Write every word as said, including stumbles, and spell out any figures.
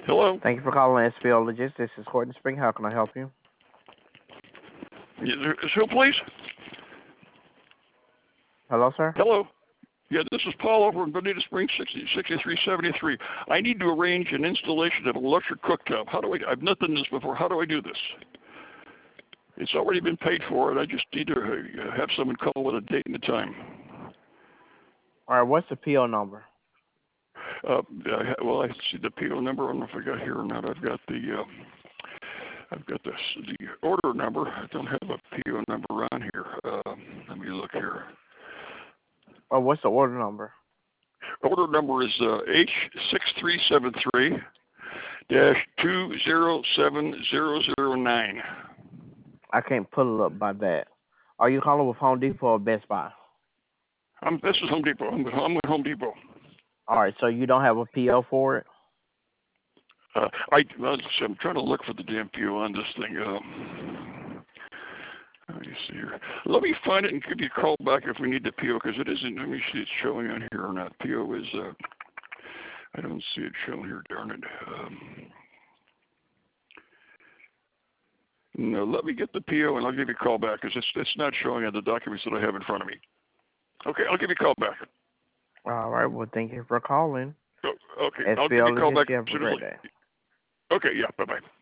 Hello? Thank you for calling S P L Logistics. This is Horton Spring. How can I help you? Is who, please? Hello, sir? Hello? Yeah, this is Paul over in Bonita Springs, sixty, sixty-three seventy-three. I need to arrange an installation of an electric cooktop. How do I, I've not done this before. How do I do this? It's already been paid for, and I just need to uh, have someone call with a date and a time. All right, what's the P O number? Uh, I, well, I see the P O number. I don't know if I got here or not. I've got the, uh, I've got this, the order number. I don't have a P O number on here. Uh, let me look here. Oh, what's the order number? Order number is uh, H six three seven three dash two zero seven zero zero nine. I can't pull it up by that. Are you calling with Home Depot or Best Buy? I'm, this is Home Depot. I'm with, I'm with Home Depot. All right, so you don't have a P O for it? Uh, I, I'm trying to look for the damn P O on this thing. Um, let me see here. Let me find it and give you a call back if we need the P O, because it isn't. Let me see if it's showing on here or not. P O is, uh, I don't see it showing here, darn it. Um, no, let me get the P O and I'll give you a call back, because it's, it's not showing on the documents that I have in front of me. Okay, I'll give you a call back. All right, well, thank you for calling. Oh, okay, I'll give S P L you a call back Logistics, you have as a soon as great day. I... Okay, yeah, bye-bye.